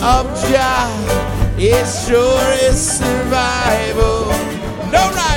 of Jah, it sure is survival. No right.